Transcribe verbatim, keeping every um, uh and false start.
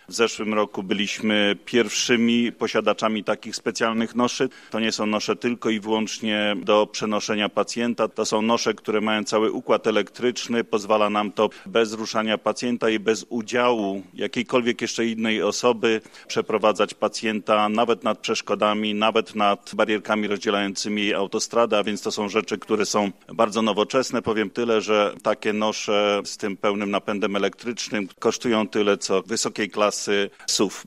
W zeszłym roku byliśmy pierwszymi posiadaczami takich specjalnych noszy. To nie są nosze tylko i wyłącznie do przenoszenia pacjenta. To są nosze, które mają cały układ elektryczny. Pozwala nam to bez ruszania pacjenta i bez udziału jakiejkolwiek jeszcze innej osoby przeprowadzać pacjenta nawet nad przeszkodami, nawet nad barierkami rozdzielającymi autostradę, a więc to są rzeczy, które są bardzo nowoczesne. Powiem tyle, że takie nosze z tym pełnym napędem elektrycznym kosztują tyle, co wysokiej klasy S U V.